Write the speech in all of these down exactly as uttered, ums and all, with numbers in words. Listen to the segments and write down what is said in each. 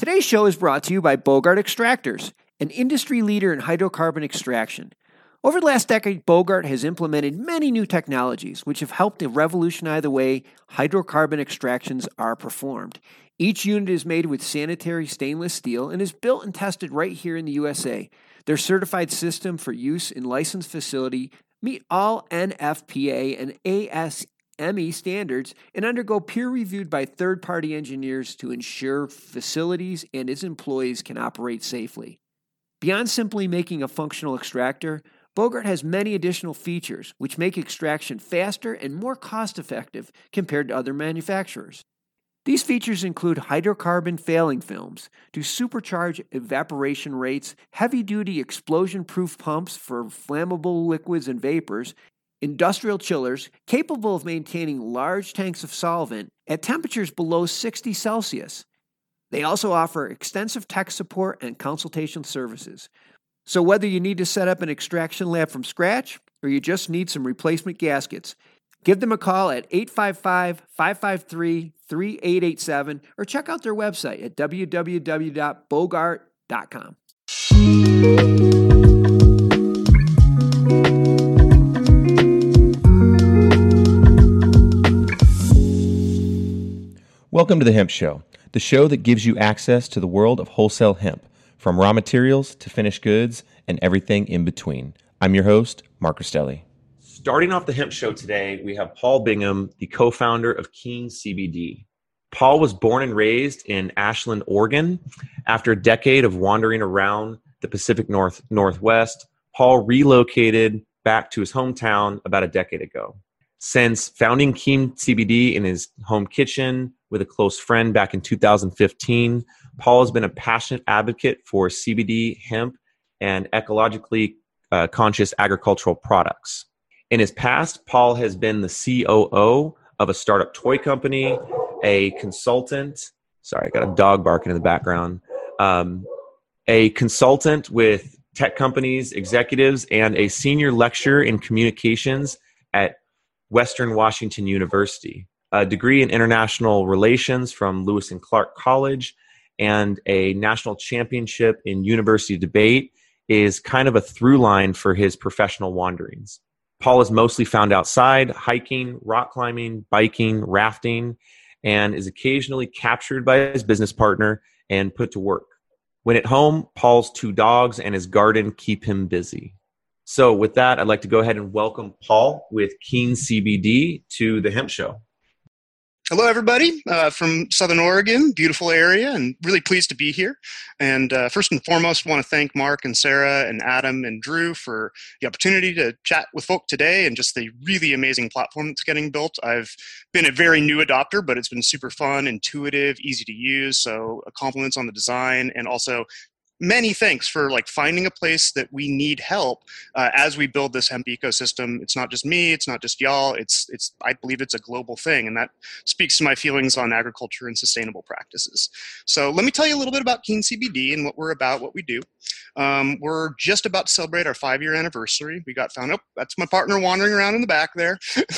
Today's show is brought to you by Bogart Extractors, an industry leader in hydrocarbon extraction. Over the last decade, Bogart has implemented many new technologies which have helped to revolutionize the way hydrocarbon extractions are performed. Each unit is made with sanitary stainless steel and is built and tested right here in the U S A. Their certified system for use in licensed facility meet all N F P A and A S M E standards and undergo peer reviewed by third-party engineers to ensure facilities and its employees can operate safely. Beyond simply making a functional extractor, Bogart has many additional features which make extraction faster and more cost-effective compared to other manufacturers. These features include hydrocarbon failing films to supercharge evaporation rates, heavy-duty explosion-proof pumps for flammable liquids and vapors, industrial chillers capable of maintaining large tanks of solvent at temperatures below sixty Celsius. They also offer extensive tech support and consultation services. So whether you need to set up an extraction lab from scratch or you just need some replacement gaskets, give them a call at eight five five, five five three, three eight eight seven or check out their website at w w w dot bogart dot com. Welcome to The Hemp Show, the show that gives you access to the world of wholesale hemp, from raw materials to finished goods and everything in between. I'm your host, Mark Rastelli. Starting off The Hemp Show today, we have Paul Bingham, the co-founder of Keene C B D. Paul was born and raised in Ashland, Oregon. After a decade of wandering around the Pacific North Northwest, Paul relocated back to his hometown about a decade ago. Since founding Keene C B D in his home kitchen with a close friend back in two thousand fifteen, Paul has been a passionate advocate for C B D, hemp, and ecologically uh, conscious agricultural products. In his past, Paul has been the C O O of a startup toy company, a consultant. Sorry, I got a dog barking in the background. Um, a consultant with tech companies, executives, and a senior lecturer in communications at Western Washington University, a degree in international relations from Lewis and Clark College, and a national championship in university debate is kind of a through line for his professional wanderings. Paul is mostly found outside, hiking, rock climbing, biking, rafting, and is occasionally captured by his business partner and put to work. When at home, Paul's two dogs and his garden keep him busy. So with that, I'd like to go ahead and welcome Paul with Keene C B D to The Hemp Show. Hello, everybody uh, from Southern Oregon, beautiful area, and really pleased to be here. And uh, first and foremost, want to thank Mark and Sarah and Adam and Drew for the opportunity to chat with folk today and just the really amazing platform that's getting built. I've been a very new adopter, but it's been super fun, intuitive, easy to use, so compliments on the design, and also many thanks for like finding a place that we need help uh, as we build this hemp ecosystem. It's not just me, it's not just y'all, it's it's I believe it's a global thing, and that speaks to my feelings on agriculture and sustainable practices. So let me tell you a little bit about Keene C B D and what we're about, what we do. Um, we're just about to celebrate our five-year anniversary. We got founded, oh, that's my partner wandering around in the back there.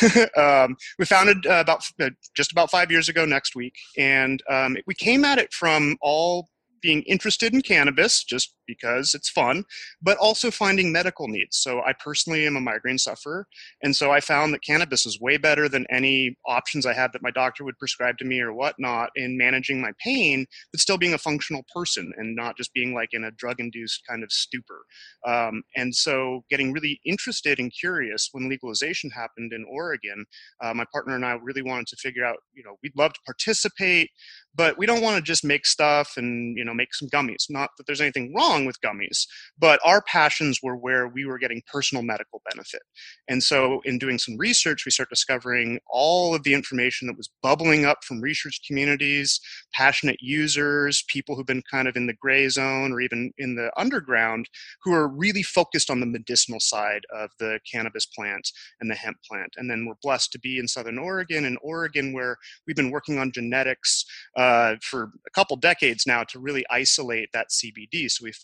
um, we founded uh, about uh, just about five years ago next week, and um, we came at it from all being interested in cannabis just because it's fun, but also finding medical needs. So I personally am a migraine sufferer, and so I found that cannabis is way better than any options I had that my doctor would prescribe to me or whatnot in managing my pain, but still being a functional person and not just being like in a drug-induced kind of stupor. Um, and so getting really interested and curious when legalization happened in Oregon, uh, my partner and I really wanted to figure out, you know, we'd love to participate, but we don't want to just make stuff and, you know, make some gummies. Not that there's anything wrong with gummies, but our passions were where we were getting personal medical benefit. And so in doing some research, we start discovering all of the information that was bubbling up from research communities, passionate users, people who've been kind of in the gray zone or even in the underground, who are really focused on the medicinal side of the cannabis plant and the hemp plant. And then we're blessed to be in Southern Oregon, in Oregon, where we've been working on genetics uh, for a couple decades now to really isolate that C B D. So we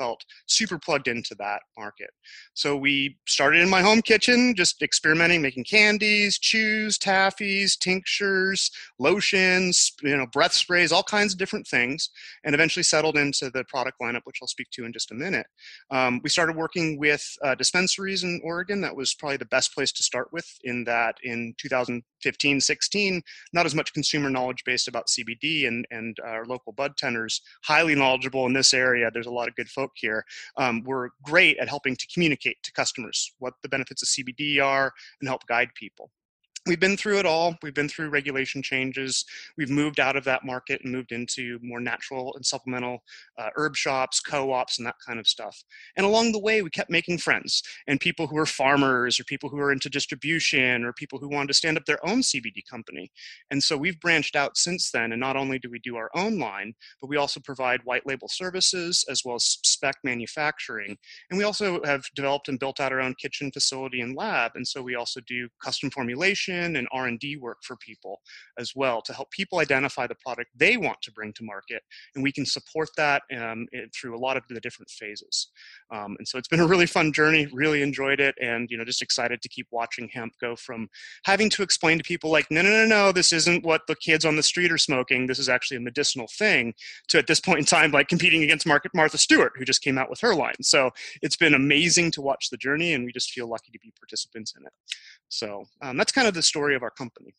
felt super plugged into that market. So we started in my home kitchen, just experimenting, making candies, chews, taffies, tinctures, lotions, you know, breath sprays, all kinds of different things, and eventually settled into the product lineup, which I'll speak to in just a minute. Um, we started working with uh, dispensaries in Oregon. That was probably the best place to start with, in that in two thousand fifteen, sixteen, not as much consumer knowledge based about C B D, and, and our local bud tenders, highly knowledgeable in this area. There's a lot of good folk here. Um, we're great at helping to communicate to customers what the benefits of C B D are and help guide people. We've been through it all. We've been through regulation changes. We've moved out of that market and moved into more natural and supplemental uh, herb shops, co-ops, and that kind of stuff. And along the way, we kept making friends and people who are farmers, or people who are into distribution, or people who wanted to stand up their own C B D company. And so we've branched out since then. And not only do we do our own line, but we also provide white label services as well as spec manufacturing. And we also have developed and built out our own kitchen facility and lab. And so we also do custom formulation and R and D work for people as well, to help people identify the product they want to bring to market, and we can support that um, through a lot of the different phases. Um, and so it's been a really fun journey, really enjoyed it, and you know, just excited to keep watching hemp go from having to explain to people like, no, no, no, no, this isn't what the kids on the street are smoking, this is actually a medicinal thing, to at this point in time, like competing against Martha Stewart, who just came out with her line. So it's been amazing to watch the journey, and we just feel lucky to be participants in it. So um, that's kind of the story of our company.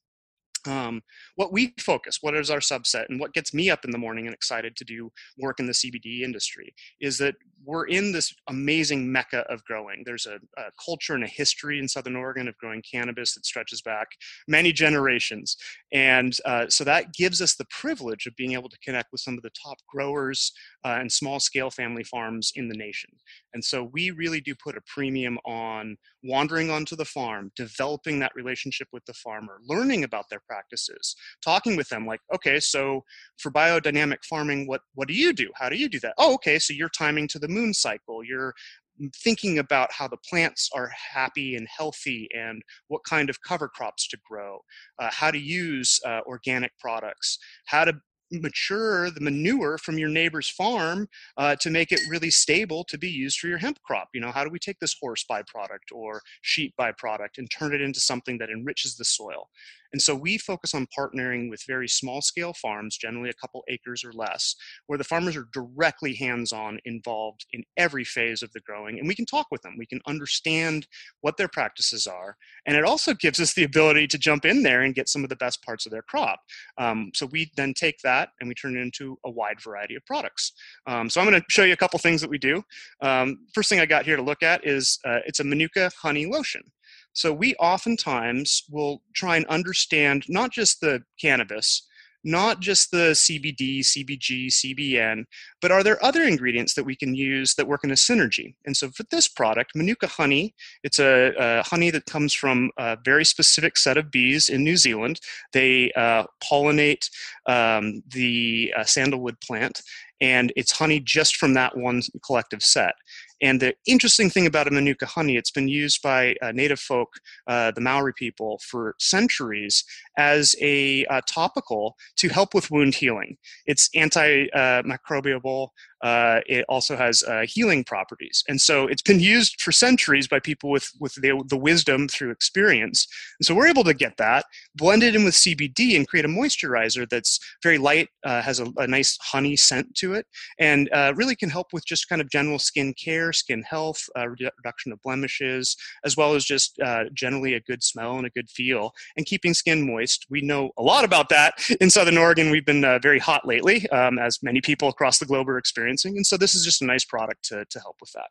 Um, what we focus, what is our subset, and what gets me up in the morning and excited to do work in the C B D industry, is that we're in this amazing mecca of growing. There's a, a culture and a history in Southern Oregon of growing cannabis that stretches back many generations. And uh, so that gives us the privilege of being able to connect with some of the top growers uh, and small scale family farms in the nation. And so we really do put a premium on wandering onto the farm, developing that relationship with the farmer, learning about their practices, talking with them like, okay, so for biodynamic farming, what, what do you do? How do you do that? Oh, okay, so you're timing to the moon cycle. You're thinking about how the plants are happy and healthy and what kind of cover crops to grow, uh, how to use uh, organic products, how to mature the manure from your neighbor's farm uh, to make it really stable to be used for your hemp crop. You know, how do we take this horse byproduct or sheep byproduct and turn it into something that enriches the soil? And so we focus on partnering with very small scale farms, generally a couple acres or less, where the farmers are directly hands-on involved in every phase of the growing. And we can talk with them. We can understand what their practices are. And it also gives us the ability to jump in there and get some of the best parts of their crop. Um, so we then take that and we turn it into a wide variety of products. Um, so I'm going to show you a couple things that we do. Um, first thing I got here to look at is uh, it's a Manuka honey lotion. So we oftentimes will try and understand not just the cannabis, not just the C B D, C B G, C B N, but are there other ingredients that we can use that work in a synergy? And so for this product, Manuka honey, it's a, a honey that comes from a very specific set of bees in New Zealand. They uh, pollinate um, the uh, sandalwood plant, and it's honey just from that one collective set. And the interesting thing about a Manuka honey, it's been used by uh, native folk, uh, the Maori people, for centuries as a uh, topical to help with wound healing. It's antimicrobial. Uh, it also has uh, healing properties. And so it's been used for centuries by people with, with the, the wisdom through experience. And so we're able to get that, blend it in with C B D and create a moisturizer that's very light, uh, has a, a nice honey scent to it, and uh, really can help with just kind of general skin care, skin health, uh, reduction of blemishes, as well as just uh, generally a good smell and a good feel, and keeping skin moist. We know a lot about that. In Southern Oregon, we've been uh, very hot lately, um, as many people across the globe are experiencing. And so this is just a nice product to, to help with that.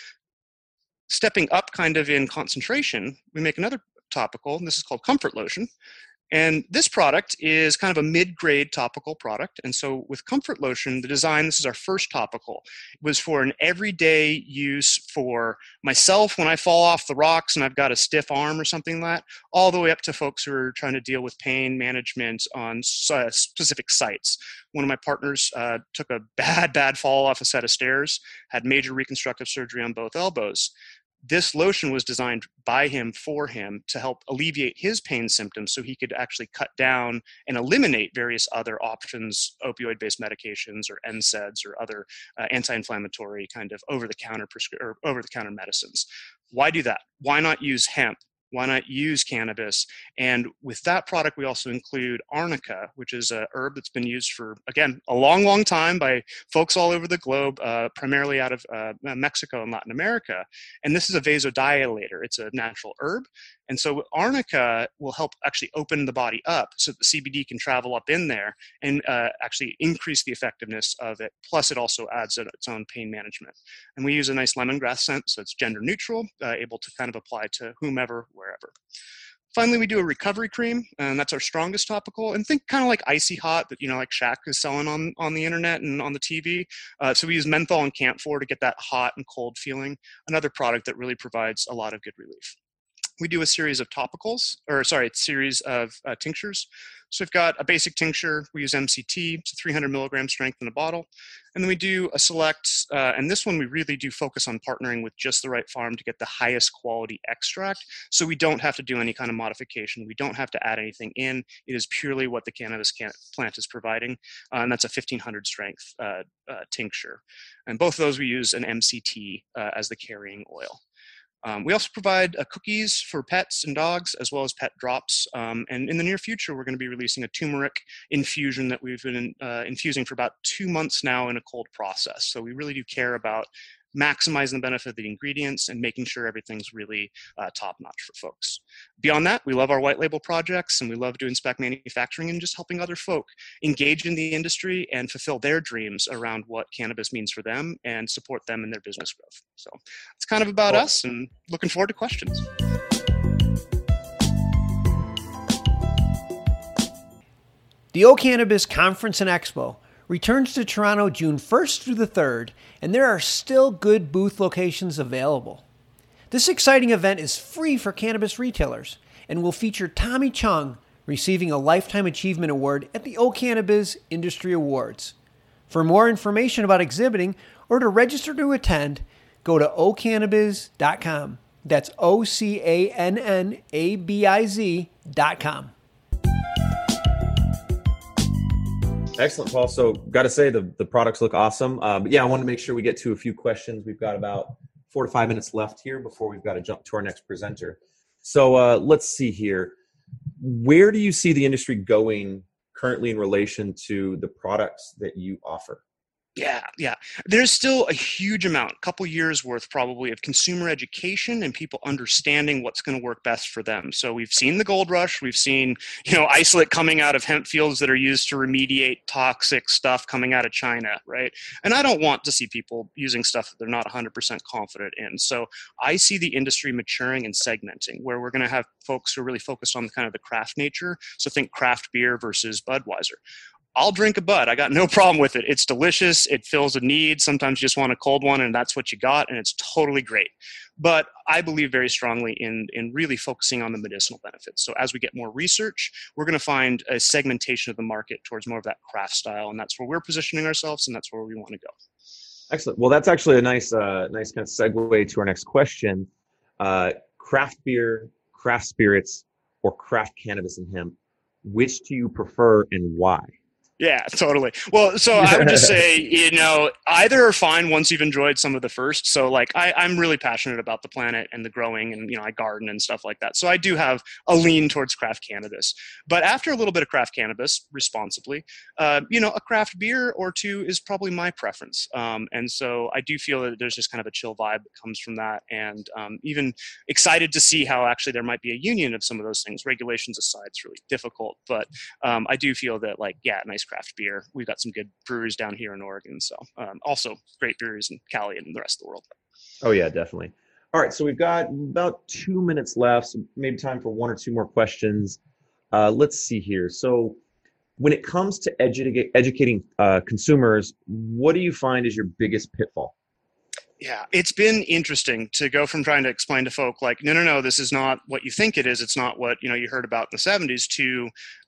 Stepping up kind of in concentration, we make another topical, and this is called Comfort Lotion. And this product is kind of a mid-grade topical product. And so with Comfort Lotion, the design, this is our first topical, was for an everyday use for myself when I fall off the rocks and I've got a stiff arm or something like that, all the way up to folks who are trying to deal with pain management on uh, specific sites. One of my partners uh, took a bad, bad fall off a set of stairs, had major reconstructive surgery on both elbows. This lotion was designed by him for him to help alleviate his pain symptoms so he could actually cut down and eliminate various other options, opioid-based medications or N SAIDs or other uh, anti-inflammatory kind of over-the-counter prescri- or over-the-counter medicines. Why do that? Why not use hemp? Why not use cannabis? And with that product, we also include arnica, which is a herb that's been used for, again, a long, long time by folks all over the globe, uh, primarily out of uh, Mexico and Latin America. And this is a vasodilator. It's a natural herb. And so arnica will help actually open the body up so that the C B D can travel up in there and uh, actually increase the effectiveness of it. Plus, it also adds its own pain management. And we use a nice lemongrass scent, so it's gender neutral, uh, able to kind of apply to whomever, wherever. Finally, we do a recovery cream, and that's our strongest topical. And think kind of like Icy Hot that, you know, like Shaq is selling on, on the internet and on the T V. Uh, so we use menthol and camphor to get that hot and cold feeling. Another product that really provides a lot of good relief. We do a series of topicals, or sorry, a series of uh, tinctures. So we've got a basic tincture. We use M C T, it's a three hundred milligram strength in a bottle. And then we do a select, uh, and this one we really do focus on partnering with just the right farm to get the highest quality extract. So we don't have to do any kind of modification. We don't have to add anything in. It is purely what the cannabis can- plant is providing. Uh, and that's a fifteen hundred strength uh, uh, tincture. And both of those we use an M C T uh, as the carrying oil. Um, we also provide uh, cookies for pets and dogs, as well as pet drops. Um, and in the near future, we're going to be releasing a turmeric infusion that we've been uh, infusing for about two months now in a cold process. So we really do care about maximizing the benefit of the ingredients and making sure everything's really uh, top-notch for folks. Beyond that, we love our white label projects, and we love doing spec manufacturing and just helping other folk engage in the industry and fulfill their dreams around what cannabis means for them and support them in their business growth. So it's kind of about Cool. us, and looking forward to questions. The O Cannabis Conference and Expo returns to Toronto June first through the third, and there are still good booth locations available. This exciting event is free for cannabis retailers and will feature Tommy Chung receiving a Lifetime Achievement Award at the O Cannabis Industry Awards. For more information about exhibiting or to register to attend, go to o cannabis dot com. That's O C A N N A B I Z dot com. Excellent, Paul. So got to say the, the products look awesome. Uh, but yeah, I wanted to make sure we get to a few questions. We've got about four to five minutes left here before we've got to jump to our next presenter. So uh, let's see here. Where do you see the industry going currently in relation to the products that you offer? Yeah, yeah. There's still a huge amount, a couple years worth probably, of consumer education and people understanding what's going to work best for them. So we've seen the gold rush. We've seen, you know, isolate coming out of hemp fields that are used to remediate toxic stuff coming out of China, right? And I don't want to see people using stuff that they're not one hundred percent confident in. So I see the industry maturing and segmenting, where we're going to have folks who are really focused on kind of the craft nature. So think craft beer versus Budweiser. I'll drink a Bud. I got no problem with it. It's delicious. It fills a need. Sometimes you just want a cold one, and that's what you got, and it's totally great. But I believe very strongly in, in really focusing on the medicinal benefits. So as we get more research, we're going to find a segmentation of the market towards more of that craft style, and that's where we're positioning ourselves, and that's where we want to go. Excellent. Well, that's actually a nice, uh, nice kind of segue to our next question. Uh, craft beer, craft spirits, or craft cannabis and hemp, which do you prefer and why? Yeah, totally. Well, so I would just say, you know, either are fine once you've enjoyed some of the first. So like I, I'm really passionate about the planet and the growing, and, you know, I garden and stuff like that. So I do have a lean towards craft cannabis. But after a little bit of craft cannabis, responsibly, uh, you know, a craft beer or two is probably my preference. Um, and so I do feel that there's just kind of a chill vibe that comes from that. And um, even excited to see how actually there might be a union of some of those things. Regulations aside, it's really difficult. But um, I do feel that, like, yeah, nice craft beer. We've got some good breweries down here in Oregon. So um, also great breweries in Cali and the rest of the world. Oh yeah, definitely. All right. So we've got about two minutes left, so maybe time for one or two more questions. Uh, let's see here. So when it comes to edu- educating uh, consumers, what do you find is your biggest pitfall? Yeah, it's been interesting to go from trying to explain to folk like, no, no, no, this is not what you think it is. It's not what, you know, you heard about in the seventies, to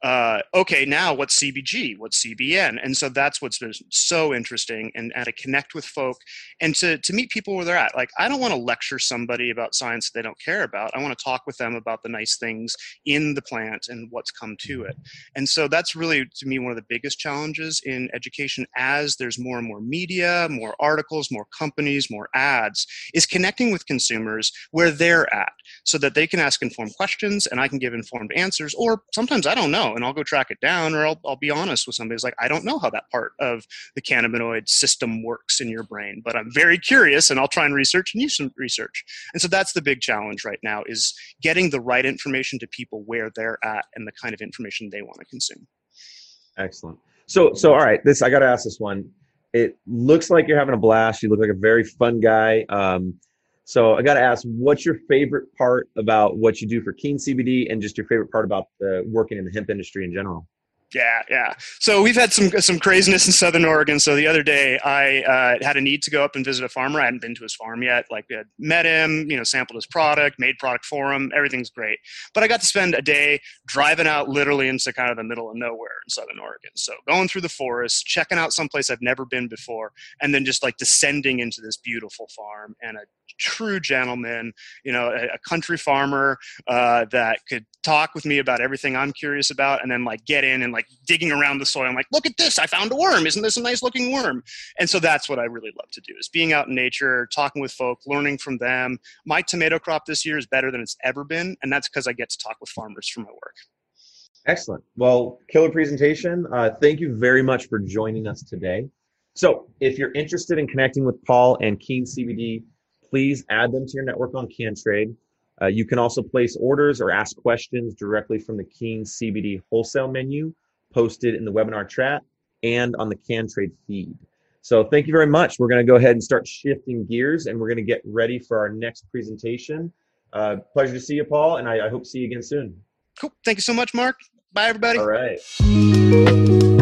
uh, okay, now what's C B G? What's C B N? And so that's what's been so interesting, and, and to connect with folk and to, to meet people where they're at. Like, I don't want to lecture somebody about science they don't care about. I want to talk with them about the nice things in the plant and what's come to it. And so that's really, to me, one of the biggest challenges in education as there's more and more media, more articles, more companies, more ads, is connecting with consumers where they're at so that they can ask informed questions and I can give informed answers. Or sometimes I don't know and I'll go track it down, or I'll, I'll be honest with somebody who's like, I don't know how that part of the cannabinoid system works in your brain, but I'm very curious and I'll try and research and use some research. And so that's the big challenge right now, is getting the right information to people where they're at and the kind of information they want to consume. Excellent. So, so all right, this I got to ask this one. It looks like you're having a blast. You look like a very fun guy. Um, so I got to ask, what's your favorite part about what you do for Keen C B D, and just your favorite part about uh, working in the hemp industry in general? Yeah, yeah. So we've had some some craziness in Southern Oregon. So the other day, I uh, had a need to go up and visit a farmer. I hadn't been to his farm yet. Like, I had met him, you know, sampled his product, made product for him. Everything's great. But I got to spend a day driving out literally into kind of the middle of nowhere in Southern Oregon. So going through the forest, checking out someplace I've never been before, and then just like descending into this beautiful farm, and a true gentleman, you know, a, a country farmer uh, that could talk with me about everything I'm curious about, and then like get in and like digging around the soil. I'm like, look at this, I found a worm. Isn't this a nice looking worm? And so that's what I really love to do, is being out in nature, talking with folk, learning from them. My tomato crop this year is better than it's ever been, and that's because I get to talk with farmers for my work. Excellent. Well, killer presentation. Uh, thank you very much for joining us today. So if you're interested in connecting with Paul and Keen C B D, please add them to your network on CanTrade. Uh, you can also place orders or ask questions directly from the Keen C B D wholesale menu posted in the webinar chat and on the CanTrade feed. So thank you very much. We're going to go ahead and start shifting gears, and we're going to get ready for our next presentation. Uh, pleasure to see you, Paul, and I, I hope to see you again soon. Cool. Thank you so much, Mark. Bye, everybody. All right.